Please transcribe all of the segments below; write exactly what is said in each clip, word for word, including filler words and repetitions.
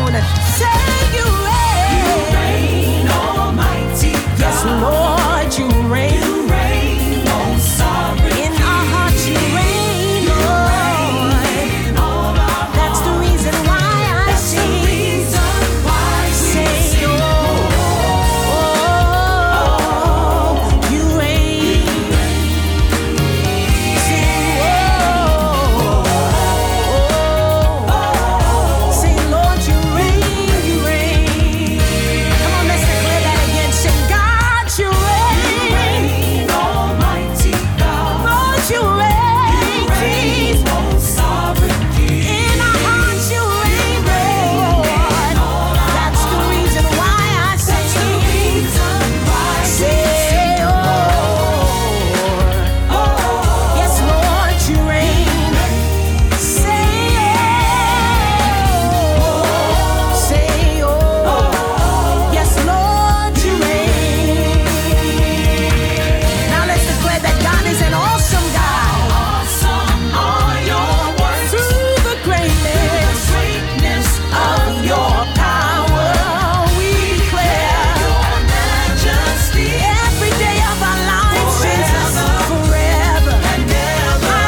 on. Say you reign. You reign, Almighty God. Yes, Lord, you reign. You reign, oh sovereign. In our hearts you reign, Lord. In all our That's the reason why I That's the sing. reason why we Say, sing. oh, oh, you reign. Sing, oh, oh, say, Lord, you reign, you reign. Come on, let's declare that again. Sing, God, you reign. Reign, Almighty God. Lord, you reign, Reign, Jesus. oh sovereign King. In our hearts you reign, Lord. That's the reason why I That's the sing. reason why we Say, sing. oh, yes, Lord, you reign. Say, oh, say, oh, yes, Lord, you reign. Now let's declare that God is an awesome God. Awesome are your works. Through the greatness Greatness of your power, we declare your majesty. every day of our lives, Jesus, forever And ever.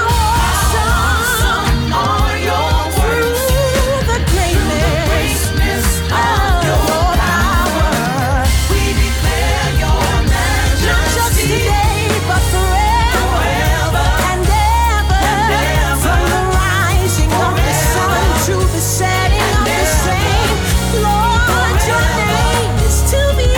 awesome Are your works. through the greatness Greatness of your power, we declare your not just majesty. today, but forever Forever. and ever, ever. from the rising of the sun to the setting of the same. Lord, your name is to be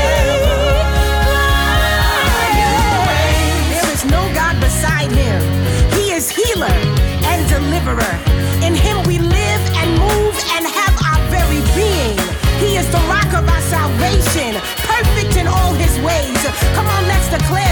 praised. There is no God beside him. He is healer and deliverer. In him we live and move and have our very being. He is the rock of our salvation, perfect in all his ways. Come on, let's declare